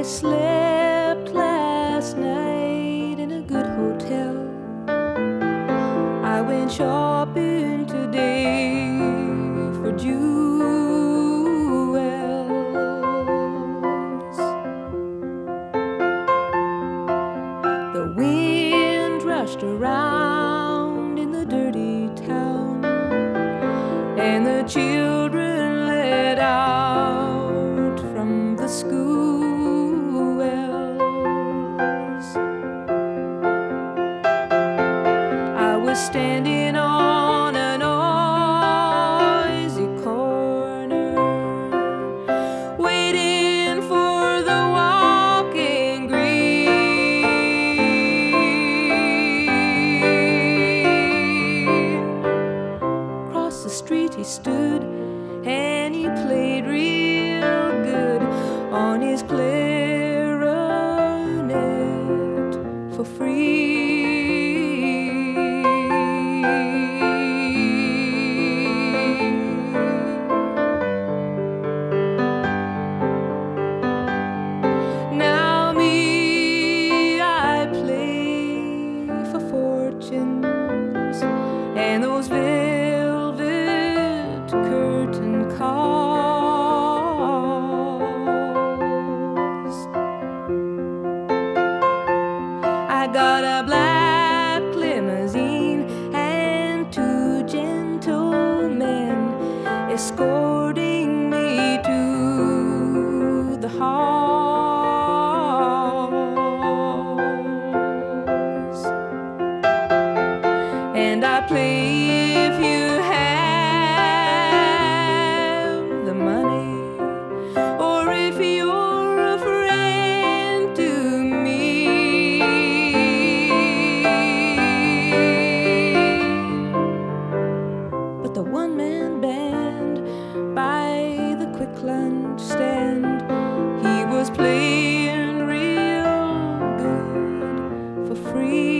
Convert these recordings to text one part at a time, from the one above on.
I slept last night in a good hotel. I went shopping today for jewels. The wind rushed around in the dirty town, and the children let out from the school wells. I was standing on a noisy corner, waiting for the walking green. Across the street he stood, and he played real good on his clarinet for free. Now me, I play for fortunes and those velvet curtain calls. I got a black limousine and two gentlemen escorting me to the halls. And I play if you have the money, or if you're a friend to me. But the one-man band by the quick lunch stand, he was playing real good for free.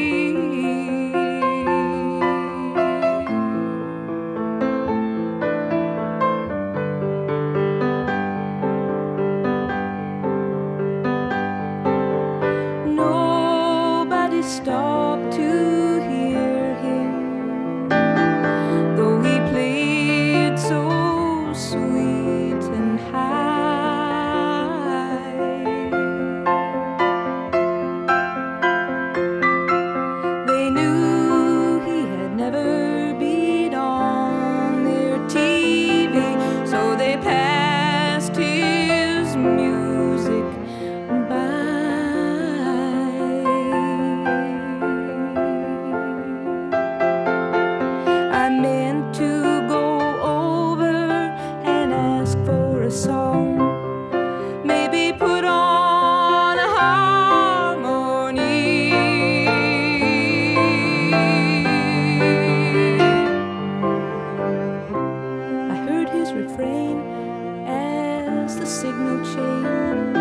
Nobody stopped to hear him, though he played so sweet and high. They knew he had never been on their TV, so they passed his music by. I meant to go over and ask for a song, maybe put on a harmony. I heard his refrain as the signal changed.